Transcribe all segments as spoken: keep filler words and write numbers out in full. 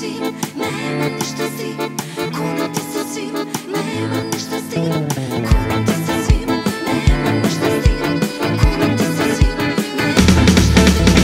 svim, nema ništa s tim. Kunuti sa svim, nema ništa s tim. Kunuti sa svim, nema ništa s tim. Kunuti sa svim, nema ništa s tim.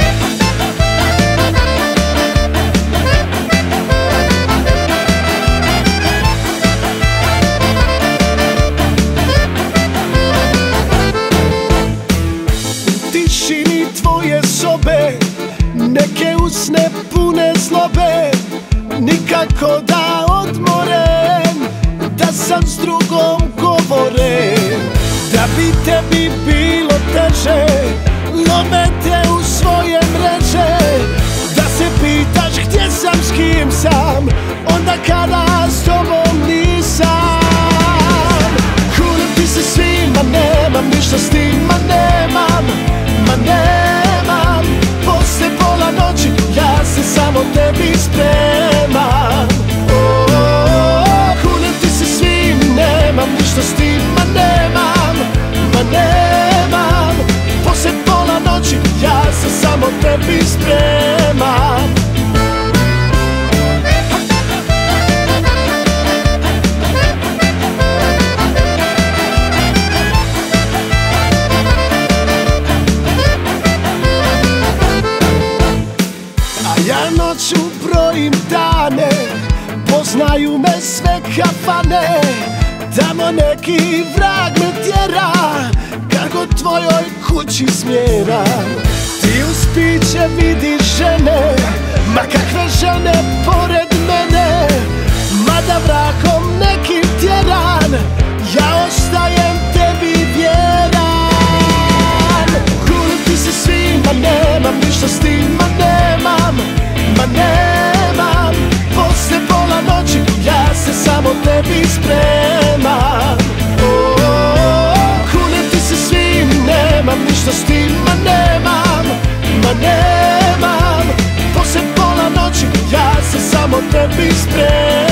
U tišini tvoje sobe, neke usne pune zlobe, nikako da odmorem, da sam s drugom govorem. Da bi tebi bilo teže, lome te u svoje mreže. Da se pitaš gdje sam, s kim sam, onda kada s tobom nisam. Kunuti se svima, nemam ništa s tim, ma nemam, ma nemam. Posle pola noći ja se samo tebi spremam. Oh, oh, oh, kunuti se svim, nemam ništa s tim, ma nemam, ma nemam. Posle pola noći ja se samo tebi spremam. Ja noću brojim dane, poznaju me sve kafane. Tamo neki vrag me tjera, kako tvojoj kući smjeram. Ti uz piće vidiš žene, ma kakve žene pored mene. Mada vrakom nekim tjeran, ja ostajem tebi vjeran. Kunuti se svima, nemam ništa s tim, ma nemam, ma nemam. Posle pola noći ja se samo tebi spremam. Oh, oh, oh, kunuti se svim, nemam ništa s tim, ma nemam, ma nemam. Posle pola noći ja se samo tebi spremam.